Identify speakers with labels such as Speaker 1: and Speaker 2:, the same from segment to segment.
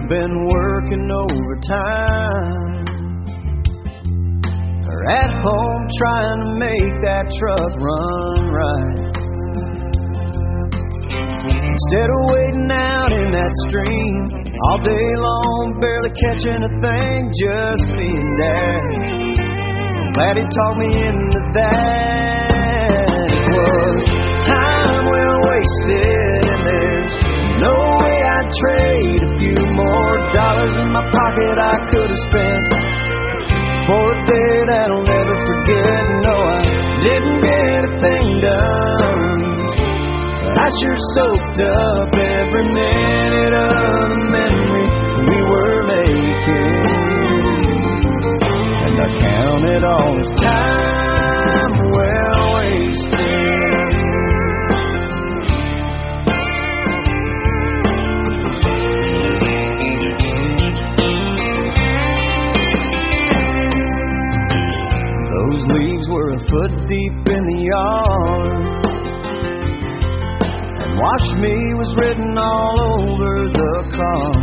Speaker 1: have been working overtime, or at home trying to make that truck run right. Instead of waiting out in that stream all day long, barely catching a thing, just me and Dad. I'm glad he talked me into that. It was time well wasted, and there's no way I'd trade a few more dollars in my pocket I could have spent for a day that I'll never forget. No, I didn't get a thing done, but I sure soaked up every minute of the memory we were making. And I count it all as time well wasted. Those leaves were a foot deep in the yard, and "Watch Me" was written all over the car.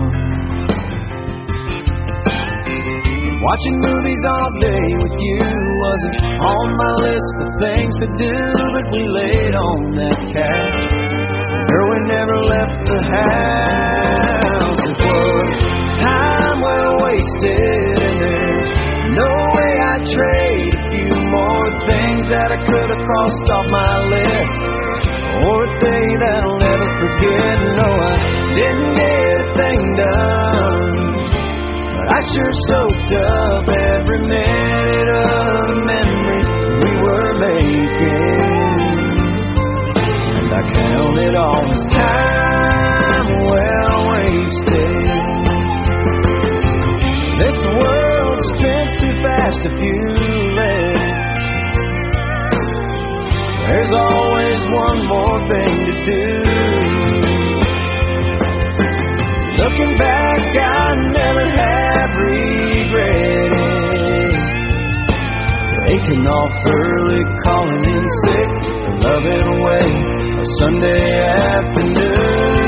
Speaker 1: Watching movies all day with you wasn't on my list of things to do, but we laid on that couch. Girl, we never left the house. It was time well wasted, and there's no way I'd trade a few more things that I could have crossed off my list, or a day that I'll never forget. No, I didn't get a thing done, but I sure soaked up every minute of the memory we were making. And I count it all as time well wasted. This world spins too fast if you let. There's always one more thing to do. Looking back, I never have regretted taking off early, calling in sick, or loving away a Sunday afternoon.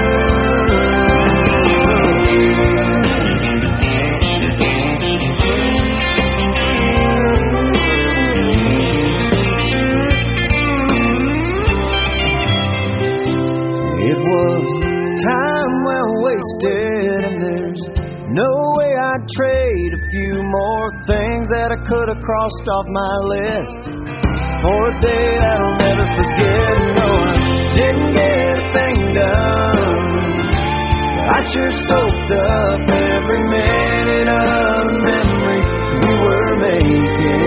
Speaker 1: It was time well wasted, and there's no way I'd trade a few more things that I could have crossed off my list for a day that I'll never forget. No, I didn't get a thing done, but I sure soaked up every minute of the memory we were making.